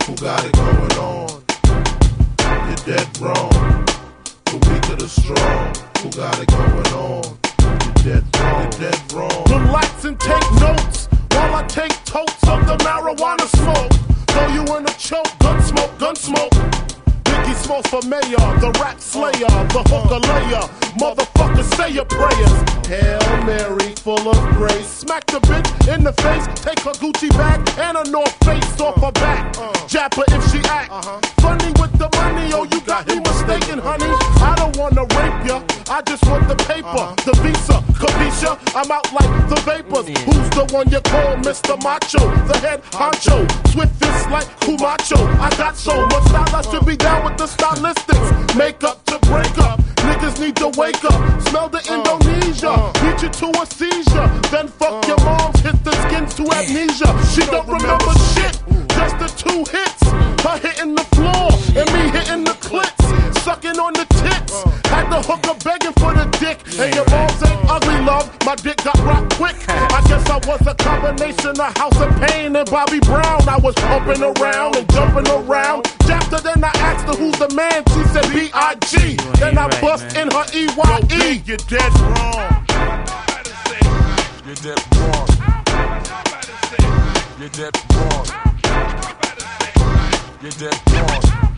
who got it going on? You're dead wrong. The weak or the strong, who got it going on? You're dead wrong. You're dead wrong. Relax and take notes while I take totes of the marijuana smoke. Throw you in a choke, gun smoke, gun smoke. Biggie Smalls for mayor, the rap slayer, the hooker layer. Motherfucker, say your prayers. Hail Mary, full of grace. Smack the bitch in the face, take her Gucci bag and a North Face off her back. Jab her if she act funny with the money. Oh, you got me mistaken, honey. I don't wanna rape ya, I just want the paper, the visa, capisha. I'm out like the vapors. Who's the one you call Mr. Macho? The head honcho, swift fist like Kumacho. I got so much style, I should be down with the stylistics. Make up to break up, niggas need to wake up. Smell the Indonesia, beat you to a seizure. Then fuck your moms, hit the skins to amnesia. She don't remember shit, just the 2 hits. Her hitting the floor, and me hitting the clits. Sucking on the tits, had the hooker begging for the dick. And your moms ain't ugly, love, my dick got rocked quick. I guess I was a combination of House of Pain and Bobby Brown. I was humping around and jumping around. After then I asked her who's the man, she said B.I.G. Then I bust in her E.Y.E. You're dead wrong. You're dead wrong. You're dead wrong. You're dead wrong.